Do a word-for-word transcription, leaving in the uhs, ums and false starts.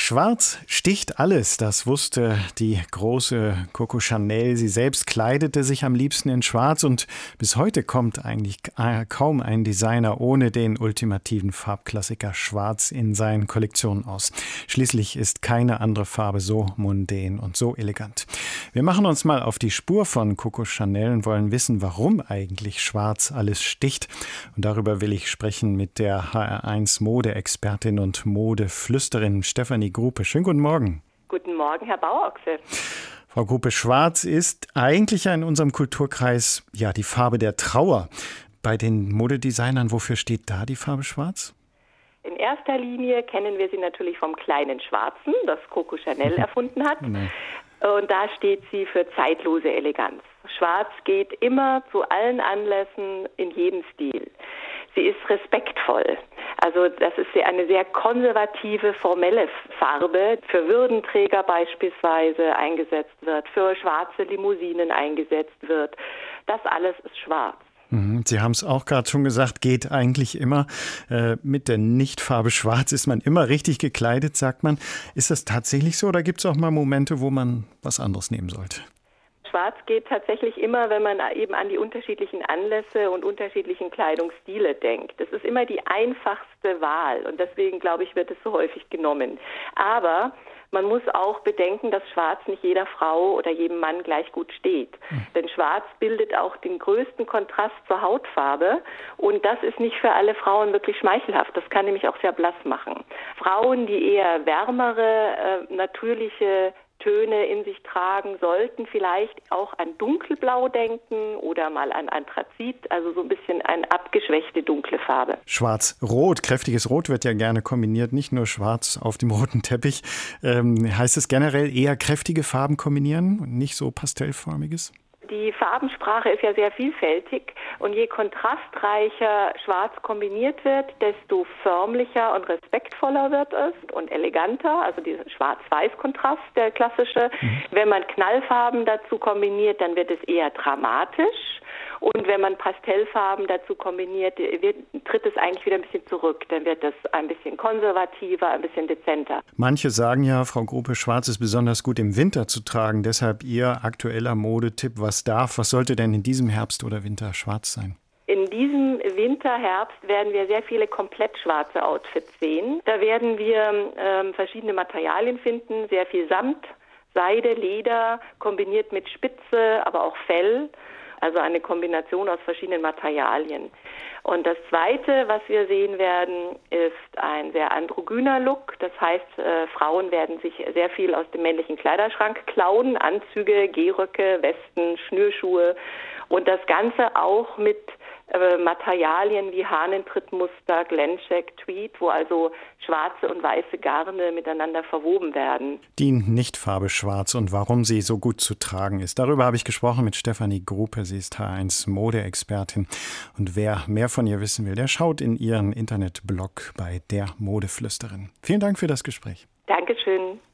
Schwarz sticht alles, das wusste die große Coco Chanel. Sie selbst kleidete sich am liebsten in Schwarz und bis heute kommt eigentlich kaum ein Designer ohne den ultimativen Farbklassiker Schwarz in seinen Kollektionen aus. Schließlich ist keine andere Farbe so mondän und so elegant. Wir machen uns mal auf die Spur von Coco Chanel und wollen wissen, warum eigentlich Schwarz alles sticht. Und darüber will ich sprechen mit der H R eins Mode-Expertin und Modeflüsterin Stefanie Gruppe. Schönen guten Morgen. Guten Morgen, Herr Bauochse. Frau Gruppe, Schwarz ist eigentlich ja in unserem Kulturkreis ja die Farbe der Trauer. Bei den Modedesignern, wofür steht da die Farbe Schwarz? In erster Linie kennen wir sie natürlich vom kleinen Schwarzen, das Coco Chanel erfunden hat. Nee. Und da steht sie für zeitlose Eleganz. Schwarz geht immer zu allen Anlässen in jedem Stil. Sie ist respektvoll. Also das ist eine sehr konservative, formelle Farbe, für Würdenträger beispielsweise eingesetzt wird, für schwarze Limousinen eingesetzt wird. Das alles ist schwarz. Sie haben es auch gerade schon gesagt, geht eigentlich immer. Äh, mit der Nichtfarbe Schwarz ist man immer richtig gekleidet, sagt man. Ist das tatsächlich so oder gibt es auch mal Momente, wo man was anderes nehmen sollte? Schwarz geht tatsächlich immer, wenn man eben an die unterschiedlichen Anlässe und unterschiedlichen Kleidungsstile denkt. Das ist immer die einfachste Wahl und deswegen, glaube ich, wird es so häufig genommen. Aber man muss auch bedenken, dass Schwarz nicht jeder Frau oder jedem Mann gleich gut steht. Mhm. Denn Schwarz bildet auch den größten Kontrast zur Hautfarbe und das ist nicht für alle Frauen wirklich schmeichelhaft. Das kann nämlich auch sehr blass machen. Frauen, die eher wärmere, äh, natürliche Töne in sich tragen, sollten vielleicht auch an Dunkelblau denken oder mal an Anthrazit, also so ein bisschen eine abgeschwächte dunkle Farbe. Schwarz-Rot, kräftiges Rot wird ja gerne kombiniert, nicht nur schwarz auf dem roten Teppich. Ähm, heißt es generell eher kräftige Farben kombinieren und nicht so pastellförmiges? Die Farbensprache ist ja sehr vielfältig und je kontrastreicher Schwarz kombiniert wird, desto förmlicher und respektvoller wird es und eleganter, also dieser Schwarz-Weiß-Kontrast, der klassische. Mhm. Wenn man Knallfarben dazu kombiniert, dann wird es eher dramatisch. Und wenn man Pastellfarben dazu kombiniert, wird, tritt es eigentlich wieder ein bisschen zurück. Dann wird es ein bisschen konservativer, ein bisschen dezenter. Manche sagen ja, Frau Gruppe, Schwarz ist besonders gut im Winter zu tragen. Deshalb Ihr aktueller Modetipp, was darf, was sollte denn in diesem Herbst oder Winter schwarz sein? In diesem Winter, Herbst werden wir sehr viele komplett schwarze Outfits sehen. Da werden wir ähm, verschiedene Materialien finden, sehr viel Samt, Seide, Leder, kombiniert mit Spitze, aber auch Fell. Also eine Kombination aus verschiedenen Materialien. Und das Zweite, was wir sehen werden, ist ein sehr androgyner Look. Das heißt, äh, Frauen werden sich sehr viel aus dem männlichen Kleiderschrank klauen. Anzüge, Gehröcke, Westen, Schnürschuhe. Und das Ganze auch mit äh, Materialien wie Hahnentrittmuster, Glencheck, Tweed, wo also schwarze und weiße Garne miteinander verwoben werden. Die Nichtfarbe Schwarz und warum sie so gut zu tragen ist. Darüber habe ich gesprochen mit Stefanie Gruppe. Sie ist H R eins Mode-Expertin. Und wer mehr von ihr wissen will, der schaut in ihren Internetblog bei der Modeflüsterin. Vielen Dank für das Gespräch. Dankeschön.